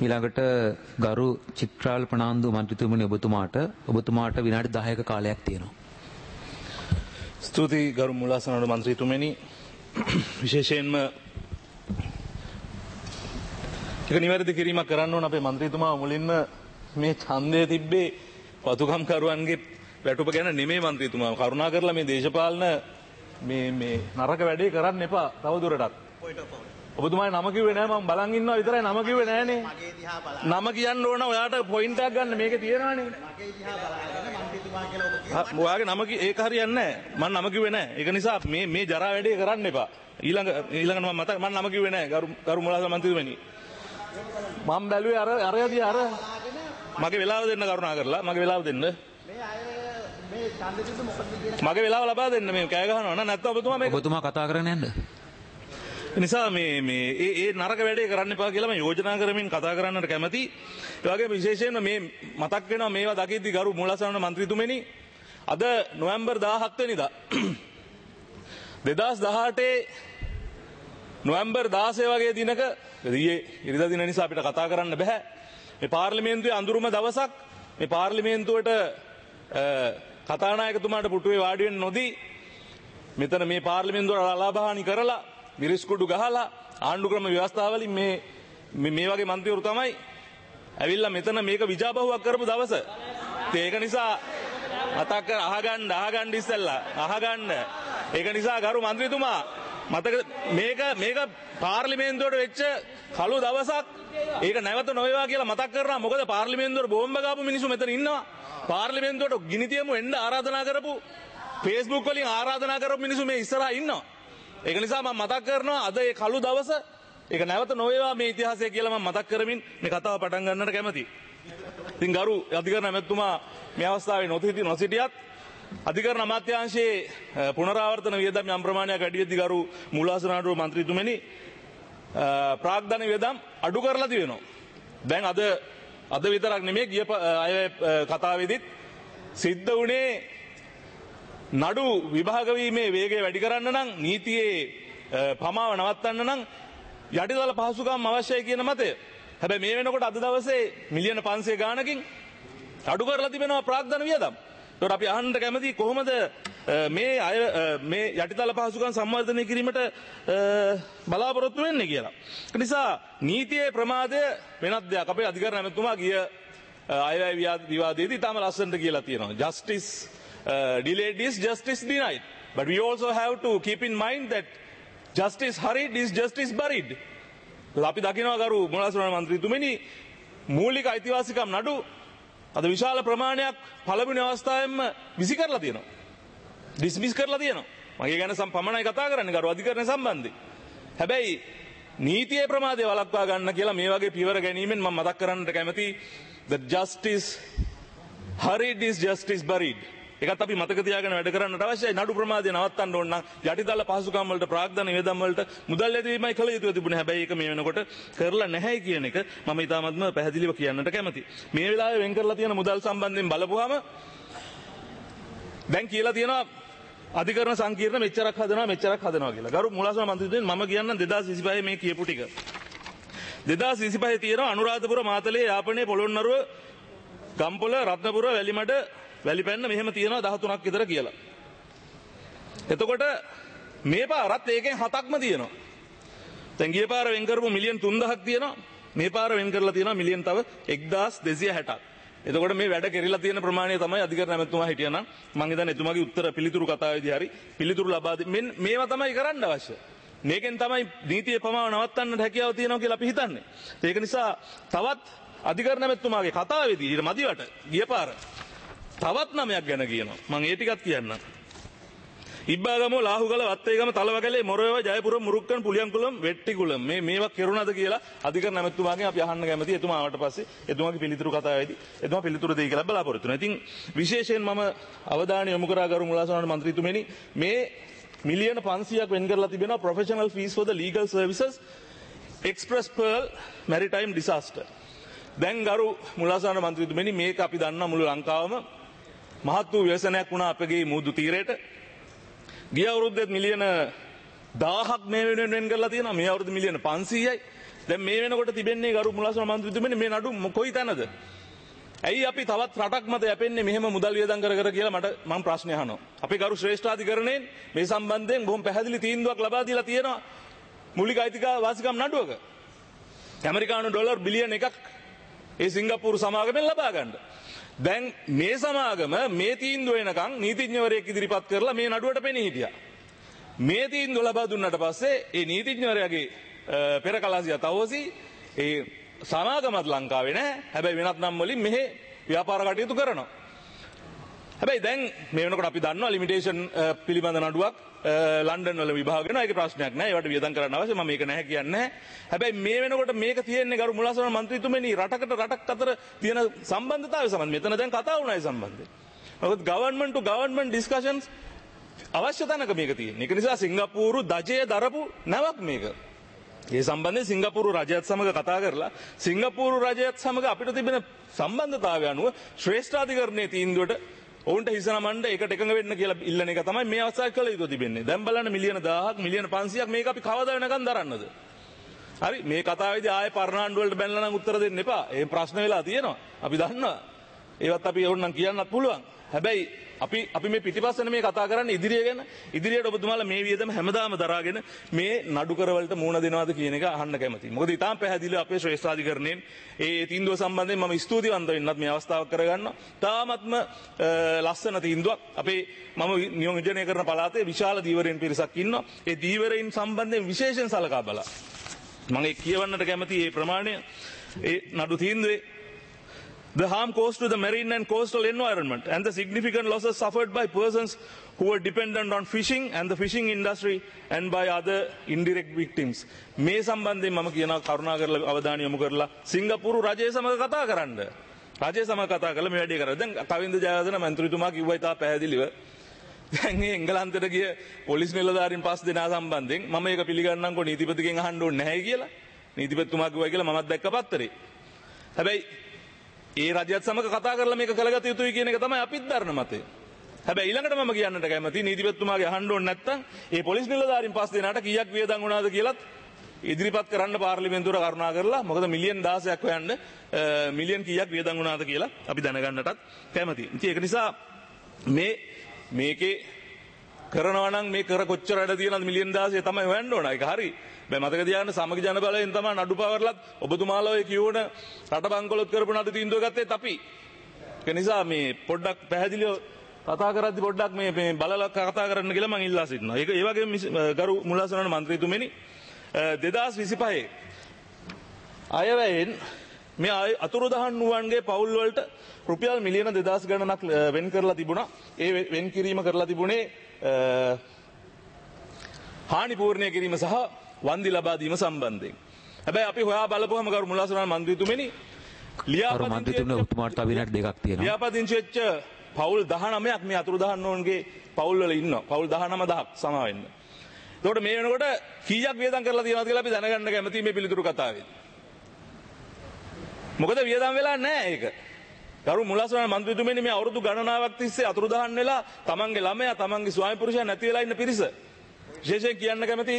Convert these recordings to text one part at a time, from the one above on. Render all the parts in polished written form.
ඊළඟට ගරු චිත්‍රාල් ප්‍රනාන්දු මන්ත්‍රීතුමනි ඔබතුමාට විනාඩි 10ක කාලයක් තියෙනවා. ස්තුතියි ගරු මුලාසනට මන්ත්‍රීතුමනි. විශේෂයෙන්ම එක නිවැරදි කිරීමක් කරන්න ඕන අපේ මන්ත්‍රීතුමා මුලින්ම මේ ඡන්දය තිබ්බේ වතුකම්කරුවන්ගේ වැටුප ගැන නෙමෙයි මන්ත්‍රීතුමා. කරුණා කරලා මේ දේශපාලන මේ නරක වැඩේ කරන්න එපා තවදුරටත්. ඔබතුමායි නම කිව්වේ නෑ මම බලන් ඉන්නවා විතරයි නම කිව්වේ නෑනේ. මගේ දිහා බලන්න. නම කියන්න ඕන ඔයාට පොයින්ට් එකක් ගන්න මේකේ තියෙනවානේ. මගේ දිහා බලන්න මන්ත්‍රීතුමා කියලා ඔබ කියනවා. ඔයාගේ නම ඒක හරියන්නේ නෑ. මම නම කිව්වේ නෑ. ඒක නිසා මේ ජරා වැඩේ කරන්න එපා. ඊළඟට මම නම කිව්වේ නෑ ගරු මුලාසන මන්ත්‍රීතුමනි. මම බැලුවේ අරයදී අර මගේ වෙලාව දෙන්න කරුණා කරලා මගේ වෙලාව දෙන්න. මගේ වෙලාව ලබා දෙන්න මේ කෑ ගහනවා නැත්නම් ඔබතුමා කතා කරන්නේ නැද්ද? නිසා ඒ නරක වැඩේ කරන්න එපා කියලා මම යෝජනා කරමින් කතා කරන්නට කැමතියි. ඒ වගේම විශේෂයෙන්ම මේ මතක් වෙනවා මේවා දකිද්දී ගරු මුලාසන මන්ත්‍රීතුමනි අද නොවැම්බර් 17 වෙනිදා 2018 නොවැම්බර් 16 වගේ දිනක ඉරිදා දින නිසා අපිට කතා කරන්න බෑ. මේ පාර්ලිමේන්තුවේ අඳුරුම දවසක් මේ පාර්ලිමේන්තුවට කතානායකතුමාට පුටුවේ වාඩි වෙන්න නොදී මෙතන මේ පාර්ලිමේන්තුවට අලාභහානි කරලා විරිස්කුඩු ගහලා ආණ්ඩුක්‍රම ව්‍යවස්ථාවලින් මේ වගේ මන්ත්‍රීවරු තමයි ඇවිල්ලා මෙතන මේක විජාබහුවක් කරපු දවස. ඒක නිසා මතක් කර අහගන්න ඉස්සෙල්ලා අහගන්න. ඒක නිසා ගරු මන්ත්‍රීතුමා මතක මේක පාර්ලිමේන්තුවට වෙච්ච කළු දවසක්. ඒක නැවත නොවේවා කියලා මතක් කරනවා. මොකද පාර්ලිමේන්තුවට බෝම්බ ගාපු මිනිස්සු මෙතන ඉන්නවා. පාර්ලිමේන්තුවට ගිනි තියමු එන්න ආරාධනා කරපු Facebook වලින් ආරාධනා කරපු මිනිස්සු මේ ඉස්සරහා ඉන්නවා. ඒක නිසා මම මතක් කරනවා අද ඒ කළු දවස ඒක නැවත නොවේවා මේ ඉතිහාසය කියලා මම මතක් කරමින් මේ කතාව පටන් ගන්නට කැමතියි. ඉතින් ගරු අධිකරණ ඇමතුමා මේ අවස්ථාවේ නොසිටියත් අධිකරණ අමාත්‍යාංශයේ පුනරාවර්තන වියදම් යම් ප්‍රමාණයක් වැඩි වෙද්දී ගරු මුලාසනාඩුව මන්ත්‍රීතුමනි ප්‍රාග්ධන වියදම් අඩු කරලා තියෙනවා. දැන් අද විතරක් නෙමෙයි ගිය අය කතාවේදීත් සිද්ධ වුණේ නඩු විභාග වීමේ වේගය වැඩි කරන්න නම් නීතියේ පමාව නවත්තන්න නම් යටිතල පහසුකම් අවශ්‍යයි කියන මතය. හැබැයි මේ වෙනකොට අද දවසේ මිලියන 500 ගානකින් අඩු කරලා තිබෙනවා ප්‍රාග්ධන වියදම්. ඒකට අපි අහන්න කැමති කොහොමද මේ යටිතල පහසුකම් සංවර්ධනය කිරීමට බලාපොරොත්තු වෙන්නේ කියලා. ඒ නිසා නීතියේ ප්‍රමාදය වෙනත් දෙයක්. අපේ අධිකරණ ඇමතුමා ගිය අයවැය විවාදයේදී තාම ලස්සනට කියලා තියෙනවා. Justice delayed is justice denied. But we also have to keep in mind that justice hurried is justice buried. අපි දකිනවා ගරු මුලාසන මන්ත්‍රීතුමනි මූලික අයිතිවාසිකම් නඩු අද විශාල ප්‍රමාණයක් පළවෙනි අවස්ථාවෙම විසි කරලා තියෙනවා. ඩිස්මිස් කරලා තියෙනවා. මගේ ගැන පමණයි කතා කරන්නේ ගරු අධිකරණ සම්බන්ධයෙන්. හැබැයි නීතියේ ප්‍රමාදය වළක්වා ගන්න කියලා මේ වගේ පියවර ගැනීමෙන් මම මතක් කරන්නට කැමතියි that justice hurried is justice buried. ඒකත් අපි මතක තියාගෙන වැඩ කරන්නට අවශ්‍යයි. නඩු ප්‍රමාදය නවත්තන්න ඕන නම් යටිතල පහසුකම් වලට ප්‍රාග්ධන වියදම් වලට මුදල් ලැබීමයි කළ යුතු තිබුණේ. හැබැයි ඒක මේ වෙනකොට කරලා නැහැ කියන එක මම ඉතාමත්ම පැහැදිලිව කියන්නට කැමතියි. මේ වෙලාවේ වෙන් කරලා තියෙන මුදල් සම්බන්ධයෙන් බලපුවාම දැන් කියලා තියෙනවා අධිකරණ සංකීර්ණ මෙච්චරක් හදනවා කියලා. ගරු මුලාසන මන්ත්‍රීතුමනි මම කියන්නම් 2025 මේ කියපු ටික. 2025 තියෙනවා අනුරාධපුර මාතලේ යාපනයේ පොළොන්නරුව ගම්පොළ රත්නපුර වැලිමඩ වැලිපැන්න මෙහෙම තියෙනවා 13ක් විතර කියලා. එතකොට මේ පාරත් ඒකෙන් 7ක්ම තියෙනවා. දැන් ගිය පාර වෙන් කරපු මිලියන් 3000ක් තියෙනවා. මේ පාර වෙන් කරලා තියෙනවා මිලියන් තව 1260ක්. එතකොට මේ වැඩ කෙරිලා තියෙන ප්‍රමාණය තමයි අධිකරණ ඇමතුමා හිටියනම් මම හිතන්නේ එතුමාගේ උත්තර පිළිතුරු කතාවේදී හරි පිළිතුරු ලබා දෙන්න මේවා තමයි කරන්න අවශ්‍ය. මේකෙන් තමයි නීතියේ පමාව නවත්තන්නට හැකියාව තියෙනවා කියලා අපි හිතන්නේ. ඒක නිසා තවත් අධිකරණ ඇමතුමාගේ කතාවේදී ඊට මදිවට ගිය පාර තවත් නමයක් ගැන කියනවා. මම ඒ ටිකත් කියන්නම්. ඉබ්බාගම ලාහුගල වත්තේගම තලවකලේ මොරොයව ජයපුරම් මුරුක්කන් පුලියන්කුලම් වෙට්ටිකුලම් මේවා කෙරුණාද කියලා අධිකරණ ඇමතුමාගෙන් අපි අහන්න කැමතියි. එතුමා ආවට පස්සේ එතුමාගේ පිළිතුරු කතාවේදී එතුමා පිළිතුරු දෙයි කියලා බලාපොරොත්තු වෙනවා. ඉතින් විශේෂයෙන් මම අවධානය යොමු කරා ගරු මුලාසන මන්ත්‍රීතුමනි මේ මිලියන 500ක් වෙන් කරලා තිබෙනවා professional fees for the legal services Express Pearl maritime disaster. දැන් ගරු මුලාසන මන්ත්‍රීතුමනි මේක අපි දන්නා මුළු ලංකාවම මහත් වූ ව්‍යසනයක් වුණා අපගේ මුහුදු තීරයට. ගිය අවුරුද්දේ මිලියන 1000ක් මේ වෙනුවෙන් වෙන් කරලා තියෙනවා. මේ අවුරුද්දේ මිලියන 500යි. දැන් මේ වෙනකොට තිබෙන්නේ ගරු මුලාසන මන්ත්‍රීතුමනි මේ නඩු කොයි තැනද? ඇයි අපි තවත් රටක් මත යැපෙන්නේ මෙහෙම මුදල් වියදම් කර කියලා මම ප්‍රශ්න අහනවා. අපේ ගරු ශ්‍රේෂ්ඨාධිකරණයෙන් මේ සම්බන්ධයෙන් බොහොම පැහැදිලි තීන්දුවක් ලබා දීලා තියෙනවා මූලික අයිතිවාසිකම් නඩුවක. ඇමරිකානු ඩොලර් බිලියන 1ක් ඒ සිංගප්පූරු සමාගමෙන් ලබා ගන්න. දැන් මේ සමාගම මේ තීන්දුව වෙනකන් නීතිඥවරයෙක් ඉදිරිපත් කරලා මේ නඩුවට පෙනී හිටියා. මේ තීන්දුව ලබා දුන්නාට පස්සේ ඒ නීතිඥවරයාගේ පෙර කලාසිය තවෝසි ඒ සමාගමත් ලංකාවේ නැහැ. හැබැයි වෙනත් නම් වලින් මෙහි ව්‍යාපාර කටයුතු කරනවා. හැබැයි දැන් මේ වෙනකොට අපි දන්නවා ලිමිටේෂන් පිළිබඳ නඩුවක් ලන්ඩන් වල විභාග වෙනවා. ඒක ප්‍රශ්නයක් නෑ. ඒවට වියදම් කරන්න අවශ්‍ය. මම මේක නැහැ කියන්නේ නැහැ. හැබැයි මේ වෙනකොට මේක තියෙන්නේ ගරු මුලාසන මන්ත්‍රීතුමනි රටකට රටක් අතර තියෙන සම්බන්ධතාවය සම්බන්ධ. මෙතන දැන් කතා වුණා ඒ සම්බන්ධයෙන්. මොකද ගවර්න්මන්ට් ටු ගවර්න්මන්ට් ඩිස්කෂන්ස් අවශ්‍ය තැනක මේක තියෙන්නේ. ඒක නිසා සිංගප්පූරු දජය දරපු නැවක් මේක. ඒ සම්බන්ධයෙන් සිංගප්පූරු රජයත් සමග කතා කරලා සිංගප්පූරු රජයත් සමග අපිට තිබෙන සම්බන්ධතාවය අනුව ශ්‍රේෂ්ඨාධිකරණයේ තීන්දුවට ඔවුන්ට හිසනමණ්ඩ ඒකට එකඟ වෙන්න කියලා ඉල්ලන එක තමයි මේ අවස්ථාවේ කළ යුතු තිබෙන්නේ. දැන් බලන්න මිලියන 1000ක් මිලියන 500ක් මේක අපි කවදා වෙනකන් දරන්නද? හරි මේ කතාවේදී ආයේ පරණාණ්ඩු වලට බැනලා නම් උත්තර දෙන්න එපා. ඒ ප්‍රශ්න වෙලා තියෙනවා. අපි දන්නවා. ඒවත් අපි ඕනනම් කියන්නත් පුළුවන්. හැබැයි අපි මේ පිටිපස්සෙන් මේ කතා කරන්නේ ඉදිරිය ගැන. ඉදිරියට ඔබතුමාලා මේ වියදම හැමදාම දරාගෙන මේ නඩු කරවලට මුහුණ දෙනවද කියන එක අහන්න කැමතියි. මොකද ඊටාම් පැහැදිලිව අපේ ශ්‍රේෂ්ඨාධිකරණයෙන් ඒ තීන්දුව සම්බන්ධයෙන් මම ස්තුතිවන්ත වෙන්නත් මේ අවස්ථාවක් කරගන්නවා. තාමත්ම ලස්සන තීන්දුවක්. අපේ මම නියෝජනය කරන පළාතේ විශාල දීවරයන් පිරිසක් ඉන්නවා. ඒ දීවරයන් සම්බන්ධයෙන් විශේෂයෙන් සලකා බලලා මම කියවන්නට කැමතියි මේ ප්‍රමාණය ඒ නඩු තීන්දුවේ the harm caused to the marine and coastal environment and the significant losses suffered by persons who were dependent on fishing and the fishing industry and by other indirect victims. මේ සම්බන්ධයෙන් මම කියනවා කරුණා කරලා අවධානය යොමු කරලා සිංගප්පූරු රජය සමග කතා කරන්න. රජය සමග කතා කරලා මේ වැඩේ කරා. දැන් කවින්ද ජයවර්ධන මන්ත්‍රීතුමා කිව්වා ඉතා පැහැදිලිව දැන් මේ එංගලන්තයට ගිය පොලිස් නිලධාරීන් 5 දෙනා සම්බන්ධයෙන් මම මේක පිළිගන්නම්කෝ නීතිපතිගෙන් අහන්න ඕනේ නැහැ කියලා. නීතිපතිතුමා කිව්වා කියලා මමත් දැක්ක පත්තරේ. හැබැයි ඒ රජයත් සමග කතා කරලා මේක කළගත යුතුයි කියන එක තමයි අපිත් දරන මතය. හැබැයි ඊළඟට මම කියන්නට කැමතියි නීතිපතිතුමාගේ අහන්න ඕනේ නැත්තම් ඒ පොලිස් නිලධාරීන් 5 දෙනාට කීයක් වියදම් වුණාද කියලාත් ඉදිරිපත් කරන්න පාර්ලිමේන්තුවට කරුණා කරලා මොකද මිලියන් 16ක් හොයන්න මිලියන් කීයක් වියදම් වුණාද කියලා අපි දැනගන්නටත් කැමතියි. ඉතින් ඒක නිසා මේකේ කරනවා නම් මේ කර කොච්චර වැඩ තියෙනවද මිලියන් 16 තමයි හොයන්න ඕන. ඒක හරි. මේ මතක තියාගන්න සමගි ජන බලයෙන් තමයි නඩු පවර්ලත් ඔබතුමාලා ඔය කියවන රට බංකොලොත් කරපු නඩු තීන්දුව ගත්තේත් අපි. ඒ නිසා මේ පොඩ්ඩක් පැහැදිලිව කතා කරද්දි පොඩ්ඩක් මේ බලලා කතා කරන්න කියලා මම ඉල්ලා සිටිනවා. ඒක ඒ වගේම ගරු මුලාසන මන්ත්‍රීතුමනි 2025 අයවැයෙන් මේ අතුරුදහන් වූවන්ගේ පවුල් වලට රුපියල් මිලියන 2000 ගණනක් වෙන් කරලා තිබුණා. ඒ වෙන් කිරීම කරලා තිබුණේ හානි පූර්ණය කිරීම සහ වන්දි ලබා දීම සම්බන්ධයෙන්. හැබැයි අපි හොයා බලපුවම ගරු මුලාසන මන්ත්‍රීතුමනි මන්ත්‍රීතුමනි ඔබතුමාට විනාඩි 2ක් තියෙනවා. ලියාපදිංචි වෙච්ච පවුල් 19ක් මේ අතුරුදහන් වුණන්ගේ පවුල් වල ඉන්නවා. පවුල් 19000ක් සමා වෙන්න. එතකොට මේ වෙනකොට කීයක් වියදම් කරලා තියෙනවද කියලා අපි දැනගන්න කැමතියි මේ පිළිතුරු කතාවේදී. මොකද වියදම් වෙලා නැහැ ඒක. ගරු මුලාසන මන්ත්‍රීතුමනි මේ අවුරුදු ගණනාවක් තිස්සේ අතුරුදහන් වෙලා තමන්ගේ ළමයා තමන්ගේ ස්වාමි පුරුෂයා නැති වෙලා ඉන්න පිරිස. විශේෂයෙන් කියන්න කැමති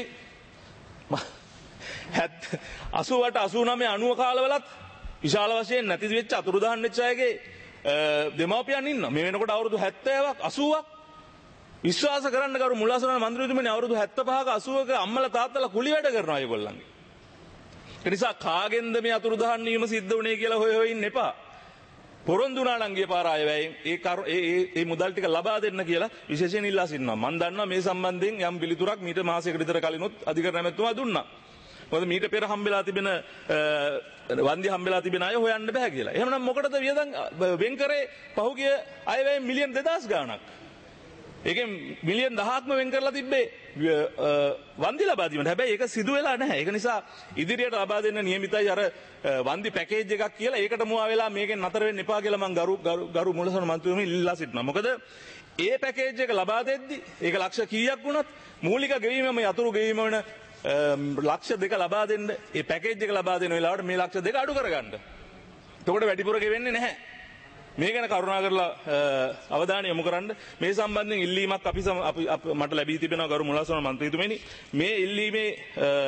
88 89 90 කාලවලත් විශාල වශයෙන් නැති වෙච්ච අතුරුදහන් වෙච්ච අයගේ දෙමාපියන් ඉන්නවා. මේ වෙනකොට අවුරුදු 70ක් 80ක් විශ්වාස කරන්න ගරු මුලාසන මන්ත්‍රීතුමනි අවුරුදු 75ක 80ක අම්මලා තාත්තලා කුලි වැඩ කරනවා ඒගොල්ලන්ගේ. ඒ නිසා කාගෙන්ද මේ අතුරුදහන් වීම සිද්ධ වුනේ කියලා හොය ඉන්න එපා. පොරොන්දු වුණා නම් ගිය පාර අයවැයෙන් ඒ මුදල් ටික ලබා දෙන්න කියලා විශේෂයෙන් ඉල්ලා සිටිනවා. මම දන්නවා මේ සම්බන්ධයෙන් යම් පිළිතුරක් මීට මාසයකට විතර කලිනුත් අධිකරණ ඇමතුමා දුන්නා. මොකද මීට පෙර හම්බෙලා තිබෙන වන්දි හම්බෙලා තිබෙන අය හොයන්න බෑ කියලා. එහෙනම් මොකටද වියදම් වෙන් කරේ පහුගිය අයවැයෙන් මිලියන් 2000 ගාණක්. ඒකෙන් මිලියන් 1000ක්ම වෙන් කරලා තිබ්බේ වන්දි ලබා දීමට. හැබැයි ඒක සිදු වෙලා නැහැ. ඒක නිසා ඉදිරියට ලබා දෙන්න නියමිතයි අර වන්දි පැකේජ් එකක් කියලා ඒකට මුවා වෙලා මේකෙන් නතර වෙන්න එපා කියලා මම ගරු මුලාසන මන්ත්‍රීතුමනි ඉල්ලා සිටිනවා. මොකද ඒ පැකේජ් එක ලබා දෙද්දි ඒක ලක්ෂ කීයක් වුණත් මූලික ගෙවීම යතුරු ගෙවීම වෙන ලක්ෂ 2 ලබා දෙන්න ඒ පැකේජ් එක ලබා දෙන වෙලාවට මේ ලක්ෂ 2 අඩු කරගන්න. එතකොට වැඩිපුර ගෙවෙන්නේ නැහැ. මේ ගැන කරුණා කරලා අවධානය යොමු කරන්න. මේ සම්බන්ධයෙන් ඉල්ලීමක් මට ලැබී තිබෙනවා ගරු මුලාසන මන්ත්‍රීතුමනි. මේ ඉල්ලීමේ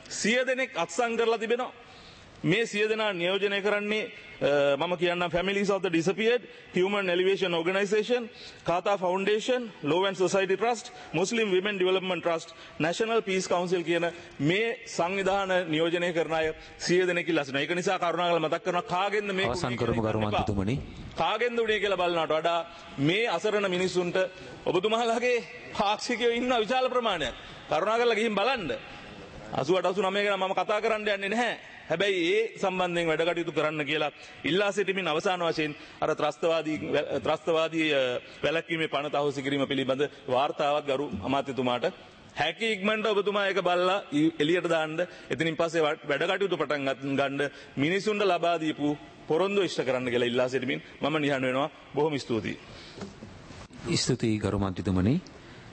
100 දෙනෙක් අත්සන් කරලා තිබෙනවා. මේ 100 දෙනා නියෝජනය කරන්නේ මම කියන්නම් Families of the Disappeared, Human Elevation Organization, Kata Foundation, Law and Society Trust, Muslim Women Development Trust, National Peace Council කියන මේ සංවිධාන නියෝජනය කරන අය 100 දෙනෙක් ඉල්ලා සිටිනවා. ඒක නිසා කරුණාකරලා මතක් කරනවා කාගෙන්ද මේ අවසන් කරමු ගරු මන්ත්‍රීතුමනි. කාගෙන්ද උනේ කියලා බලනවට වඩා මේ අසරණ මිනිස්සුන්ට ඔබතුමාලාගේ පාක්ෂිකයෝ ඉන්න විශාල ප්‍රමාණයක්. කරුණාකරලා ගිහින් බලන්න. 88 89 ගැන මම කතා කරන්න යන්නේ නැහැ. හැබැයි ඒ සම්බන්ධයෙන් වැඩ කටයුතු කරන්න කියලා ඉල්ලා සිටිමින් අවසාන වශයෙන් අර ත්‍රස්තවාදී වැළැක්වීමේ පනත අහෝසි කිරීම පිළිබඳ වාර්තාවක් ගරු අමාත්‍යතුමාට හැකි ඉක්මනට ඔබතුමා ඒක බලලා එළියට දාන්න. එතනින් පස්සේ වැඩ කටයුතු පටන් ගන්න මිනිසුන්ට ලබා දීපු පොරොන්දු ඉෂ්ට කරන්න කියලා ඉල්ලා සිටිමින් මම නිහඬ වෙනවා. බොහොම ස්තුතියි. ස්තුතියි ගරු මන්ත්‍රීතුමනි.